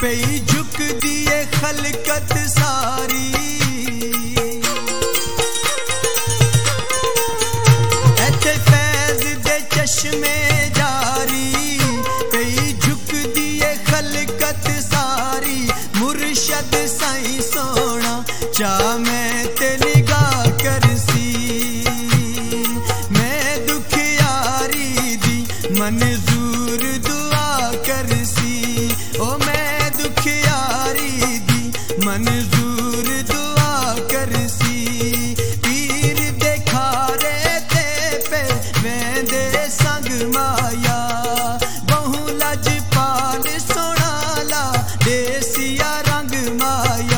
पे झुक दिए खलकत सारी, ऐथे फैज दे चश्मे जारी, पे झुक दिए खलकत सारी, मुर्शद साईं सोना चा मैं ते निगाह करसी, मैं दुखियारी दी मंजूर दुआ करसी, ओ मैं दुखियारी दी मंजूर दुआ करसी, पीर देखा रे ते पे वेंदे संग माया, बहु लजपाल सोना ला देसिया रंग माया।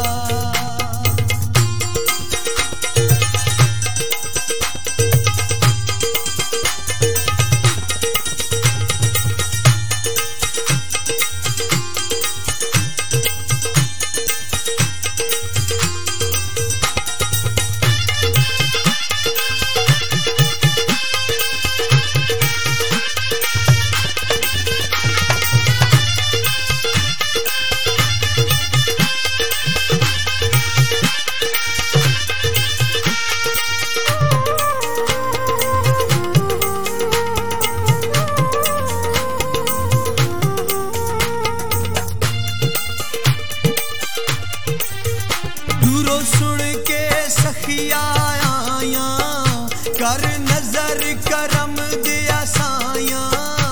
सुन के सखिया आया कर नजर करम दिया साया,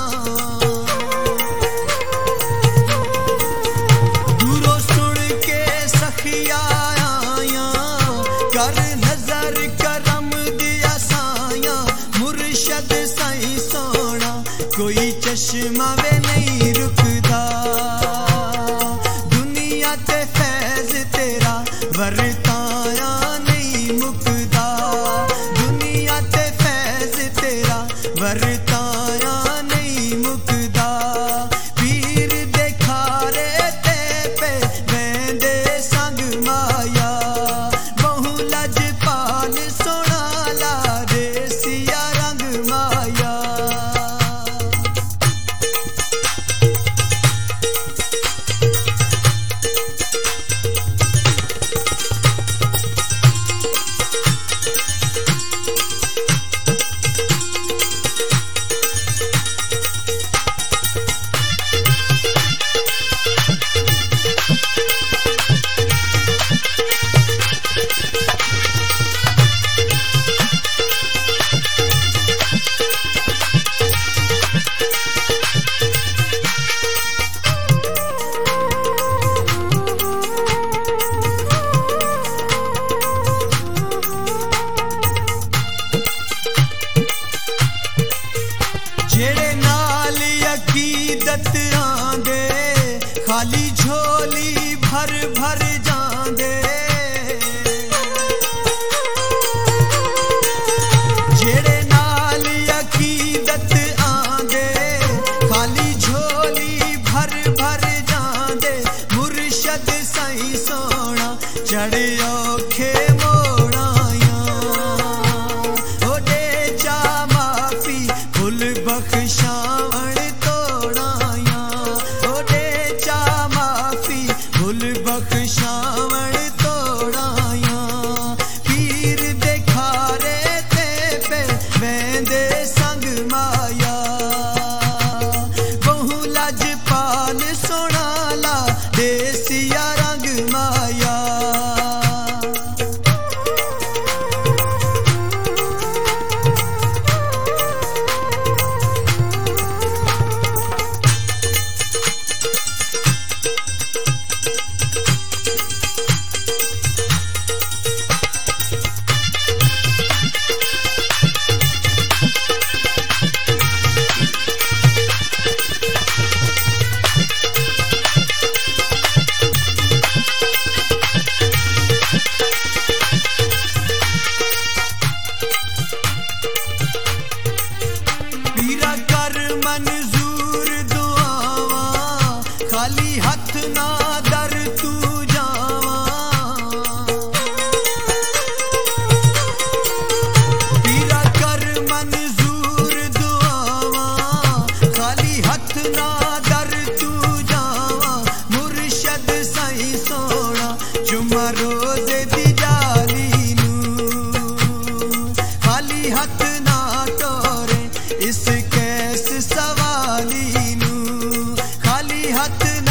दूरों सुन के सखिया आया कर नजर करम दिया साया, मुर्शद साईं सोना कोई चश्मा वे नहीं रुकदा, दुनिया ते फैज तेरा वरताया नहीं मुकदा, दुनिया ते फैज तेरा वरताया नहीं मुकदा, पीर देखा रे ते पे वेंदे संग माया, बहु लजपाल सोना ला देसिया रंग माया। जेड़े नाल अकीदत आंदे खाली झोली भर भर जांदे, जेड़े नाल अकीदत आंदे खाली झोली भर भर जांदे, मुर्शद साईं सोना चढ़े औखे मोड़ाया, ओ दे चा माफी भुल बख्शावण तोड़ाया, ओ दे चा माफी भुल बख्शावण तोड़ाया, पीर देखा रे ते पे वेंदे संग माया, बहु लजपाल सोना ला देसिया रंग माया। मंजूर दुआवा खाली हथ ना दर तू जावा, पीरा कर मंजूर दुआवा खाली हथ ना दर तू जावा, हथ